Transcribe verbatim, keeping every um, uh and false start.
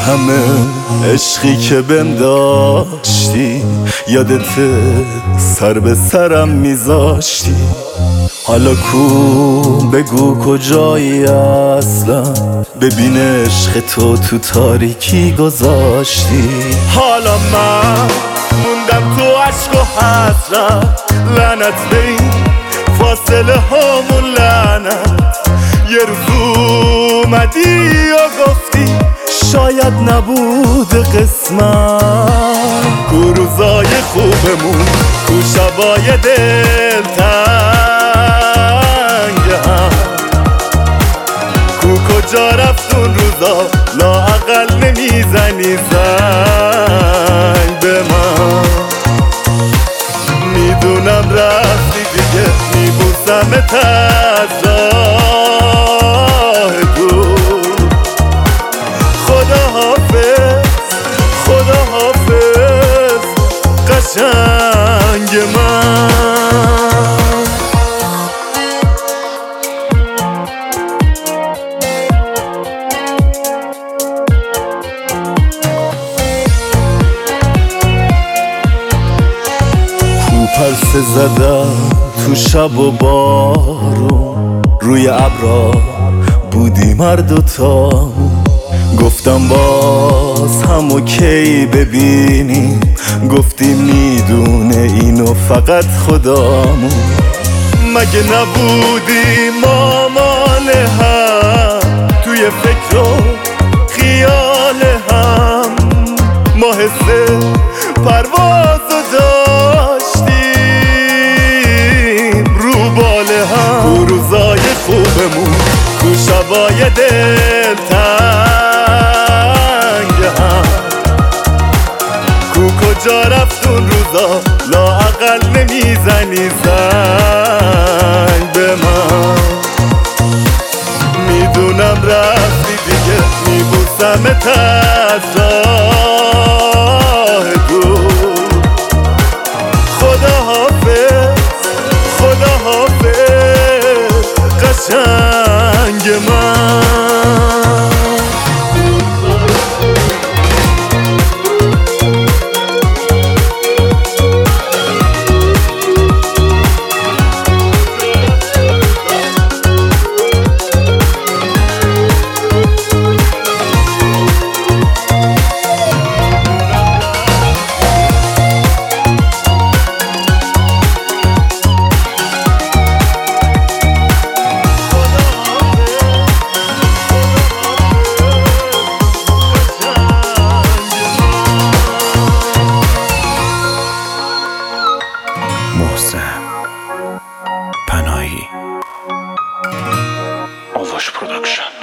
همه عشقی که بهم داشتی، یادت سر به سرم میذاشتی. حالا کو بگو کجایی اصلا، ببین عشق تو تو تاریکی گذاشتی. حالا من موندم تو عشق و حسرت، لعنت به این فاصله هامون، لعنت. یه روز اومدی و گفتی شاید نبود قسمت. کو روزای خوبمون، کو شبای دل تنگم، کو کجا رفت اون روزا لااقل نمیزنی زنگ به من. میدونم رفتی دیگه، میبوسمت از راه دور. خدا حافظ، خدا حافظ قشنگ من. پرسه زدم تو شب و بارون، روی ابرا بودیم هر دوتامون. گفتم باز هم اوکی ببینیم، گفتی میدونه اینو فقط خدامون. مگه نبودی مامان هم، توی فکر و خیال هم، ما حس پرواز و داشتیم رو باله هم. کو روزای خوبمون، کو شبای دل تنگ هم، کو کجا رفت اون روزا لااقل نمیزنی زنگ به من. میدونم رفتی دیگه، میبوسمت از راه دور. خدا حافظ، خدا حافظ قشنگ من. محسن پناهی، آواش پروداکشن.